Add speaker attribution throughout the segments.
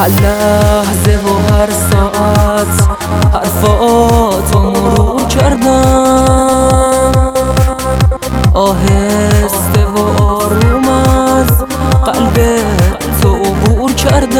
Speaker 1: هر لحظه و هر ساعت حرفاتو مرور کردم، آهسته و آروم از قلبت تو عبور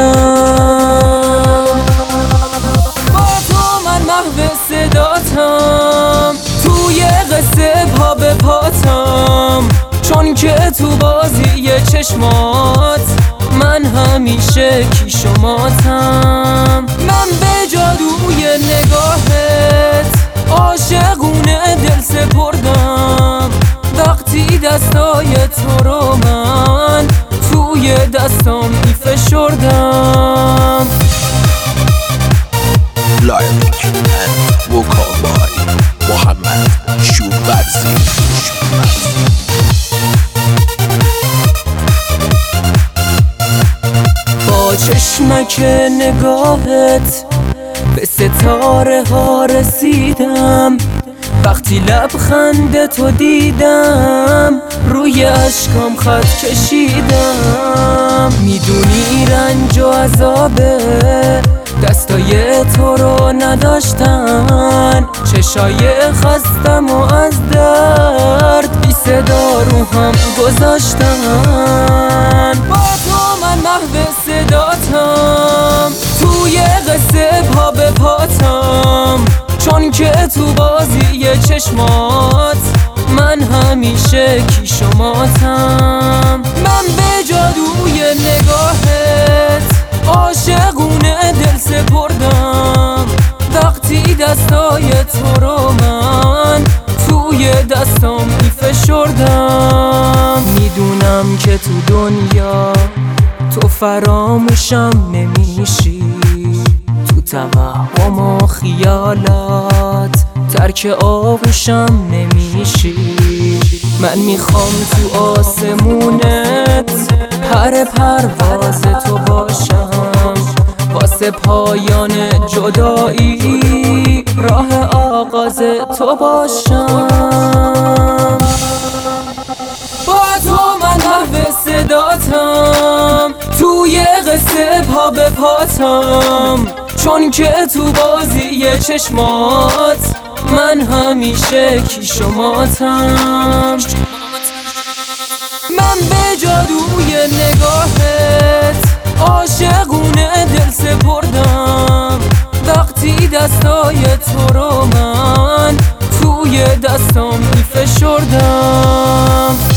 Speaker 1: کردم. با تو من محو صداتم، توی قصه پا به پاتم، چون که تو بازی چشمات من همیشه کیش و ماتم. من به جادوی نگاهت عاشقونه دل سپردم، وقتی دستای تو رو من توی دستام میفشردم.
Speaker 2: Lyric and vocal by محمد شورورزی.
Speaker 1: با چشمک نگاهت به ستاره ها رسیدم، وقتی لبخند تو دیدم روی اشکام خط کشیدم. میدونی رنج و عذابه دستای تو رو نداشتن، چشای خستم و از درد بی صدا رو هم گذاشتن. با تو من محو صداتم، توی قصه پا به پاتم، چون که تو بازی چشمات من همیشه کیش و ماتم. من به جادوی نگاهت عاشقونه دل سپردم، وقتی دستای تو رو من توی دستام میفشردم. میدونم که تو دنیا تو فراموشم نمیشی، تو توهم و خیالات ترک آغوشم نمیشی. من میخوام تو آسمونت پر پرواز تو باشم، واسه پایان جدایی راه آغاز تو باشم. با تو من محو صداتم، توی قصه پا به پاتم، چون که تو بازی چشمات من همیشه کیش و ماتم. من به جادوی نگاهت عاشقونه دل سپردم، وقتی دستای تو رو من توی دستام میفشردم.